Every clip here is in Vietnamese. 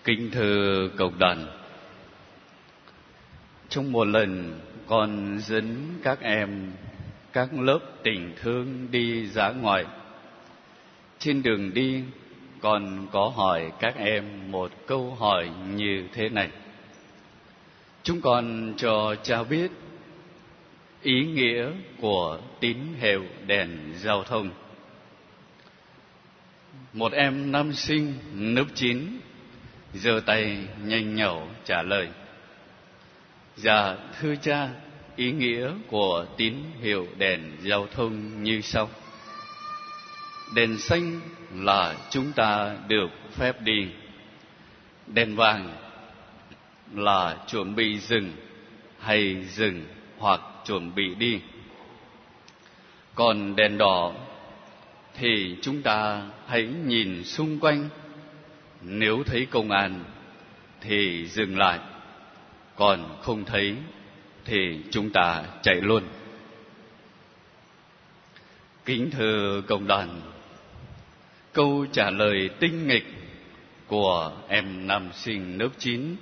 Kính thưa cộng đoàn, trong một lần con dẫn các em các lớp tình thương đi dã ngoại. Trên đường đi, con có hỏi các em một câu hỏi như thế này: chúng con cho cha biết ý nghĩa của tín hiệu đèn giao thông. Một em nam sinh lớp 9 giơ tay nhanh nhảu trả lời: dạ thưa cha, ý nghĩa của tín hiệu đèn giao thông như sau. Đèn xanh là chúng ta được phép đi, đèn vàng là chuẩn bị dừng hay dừng hoặc chuẩn bị đi, còn đèn đỏ thì chúng ta hãy nhìn xung quanh, nếu thấy công an thì dừng lại, còn không thấy thì chúng ta chạy luôn. Kính thưa cộng đoàn, câu trả lời tinh nghịch của em nam sinh lớp 9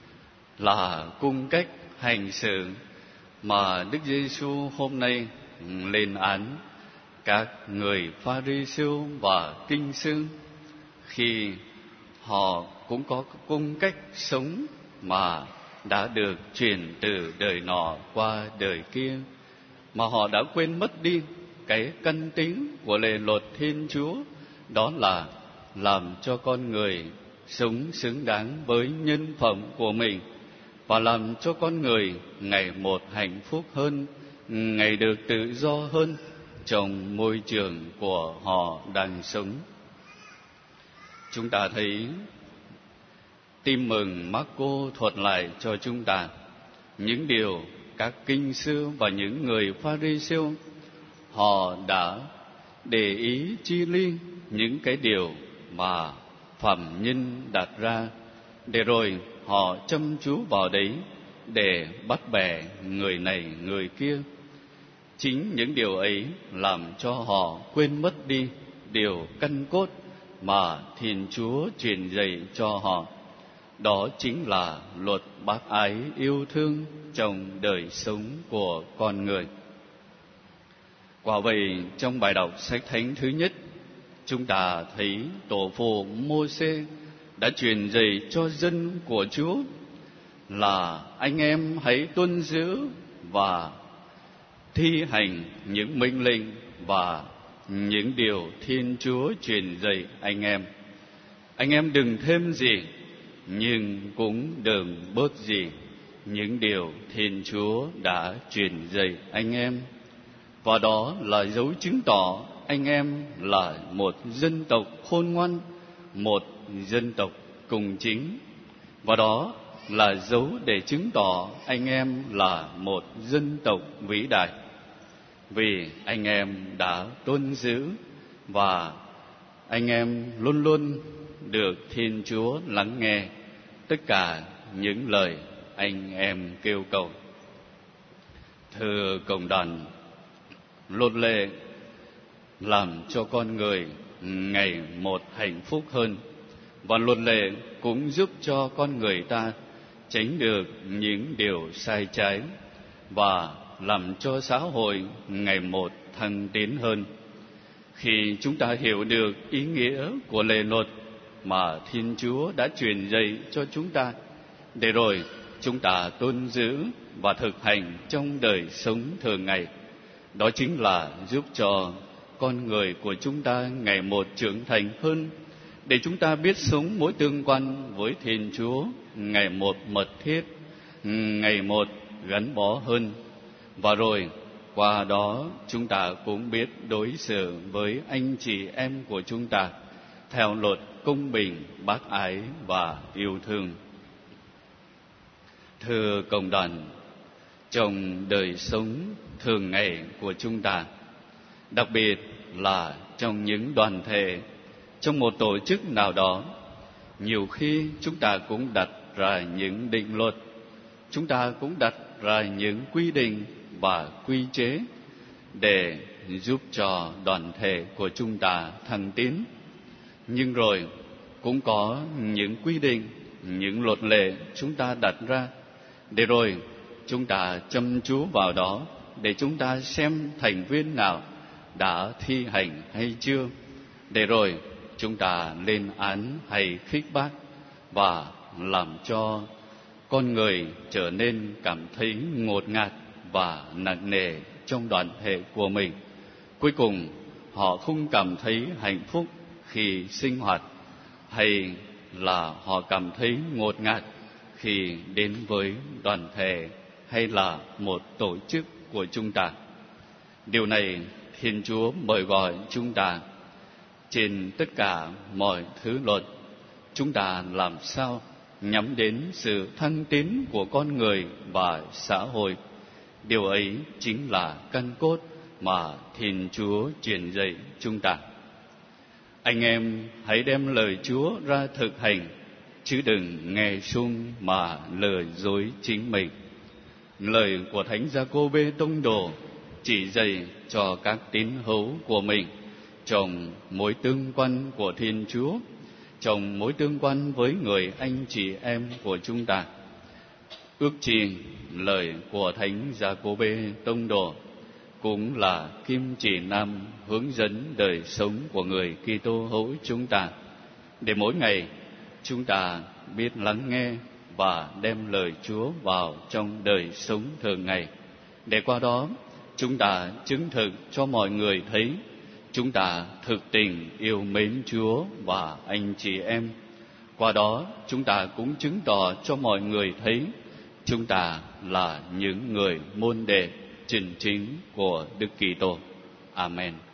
là cung cách hành xử mà Đức Giêsu hôm nay lên án các người Pha-ri-siêu và kinh sư, khi họ cũng có cung cách sống mà đã được truyền từ đời nọ qua đời kia, mà họ đã quên mất đi cái căn tính của lề luật Thiên Chúa, đó là làm cho con người sống xứng đáng với nhân phẩm của mình và làm cho con người ngày một hạnh phúc hơn, ngày được tự do hơn trong môi trường của họ đang sống. Chúng ta thấy Tin Mừng Mác-cô thuật lại cho chúng ta những điều các kinh sư và những người Pha-ri-siêu họ đã để ý chi li những cái điều mà phạm nhân đặt ra, để rồi họ chăm chú vào đấy để bắt bẻ người này người kia. Chính những điều ấy làm cho họ quên mất đi điều căn cốt mà Thiên Chúa truyền dạy cho họ, đó chính là luật bác ái yêu thương trong đời sống của con người. Quả vậy, trong bài đọc sách thánh thứ nhất, chúng ta thấy tổ phụ Mô-sê đã truyền dạy cho dân của Chúa là anh em hãy tuân giữ và thi hành những mệnh lệnh và những điều Thiên Chúa truyền dạy anh em. Anh em đừng thêm gì, nhưng cũng đừng bớt gì những điều Thiên Chúa đã truyền dạy anh em. Và đó là dấu chứng tỏ anh em là một dân tộc khôn ngoan, một dân tộc cùng chính. Và đó là dấu để chứng tỏ anh em là một dân tộc vĩ đại, vì anh em đã tuân giữ và anh em luôn luôn được Thiên Chúa lắng nghe tất cả những lời anh em kêu cầu. Thưa cộng đoàn, luật lệ làm cho con người ngày một hạnh phúc hơn, và luật lệ cũng giúp cho con người ta tránh được những điều sai trái và làm cho xã hội ngày một thăng tiến hơn. Khi chúng ta hiểu được ý nghĩa của lề luật mà Thiên Chúa đã truyền dạy cho chúng ta, để rồi chúng ta tuân giữ và thực hành trong đời sống thường ngày, đó chính là giúp cho con người của chúng ta ngày một trưởng thành hơn, để chúng ta biết sống mối tương quan với Thiên Chúa ngày một mật thiết, ngày một gắn bó hơn. Và rồi qua đó chúng ta cũng biết đối xử với anh chị em của chúng ta theo luật công bình, bác ái và yêu thương. Thưa cộng đoàn, trong đời sống thường ngày của chúng ta, đặc biệt là trong những đoàn thể, trong một tổ chức nào đó, nhiều khi chúng ta cũng đặt ra những định luật, chúng ta cũng đặt ra những quy định và quy chế để giúp cho đoàn thể của chúng ta thăng tiến. Nhưng rồi cũng có những quy định những luật lệ chúng ta đặt ra, để rồi chúng ta chăm chú vào đó để chúng ta xem thành viên nào đã thi hành hay chưa, để rồi chúng ta lên án hay khích bác và làm cho con người trở nên cảm thấy ngột ngạt và nặng nề trong đoàn thể của mình. Cuối cùng, họ không cảm thấy hạnh phúc khi sinh hoạt, hay là họ cảm thấy ngột ngạt khi đến với đoàn thể hay là một tổ chức của chúng ta. Điều này Thiên Chúa mời gọi chúng ta. Trên tất cả mọi thứ luật, chúng ta làm sao nhắm đến sự thăng tiến của con người và xã hội. Điều ấy chính là căn cốt mà Thiên Chúa truyền dạy chúng ta. Anh em hãy đem lời Chúa ra thực hành, chứ đừng nghe sung mà lừa dối chính mình. Lời của Thánh Gia-cô-bê Tông Đồ chỉ dạy cho các tín hữu của mình trong mối tương quan của Thiên Chúa, trong mối tương quan với người anh chị em của chúng ta. Ước chi lời của Thánh Gia-cô-bê Tông Đồ cũng là kim chỉ nam hướng dẫn đời sống của người Kitô hữu chúng ta, để mỗi ngày chúng ta biết lắng nghe và đem lời Chúa vào trong đời sống thường ngày, để qua đó chúng ta chứng thực cho mọi người thấy chúng ta thực tình yêu mến Chúa và anh chị em. Qua đó chúng ta cũng chứng tỏ cho mọi người thấy chúng ta là những người môn đệ chân chính của Đức Kitô. Amen.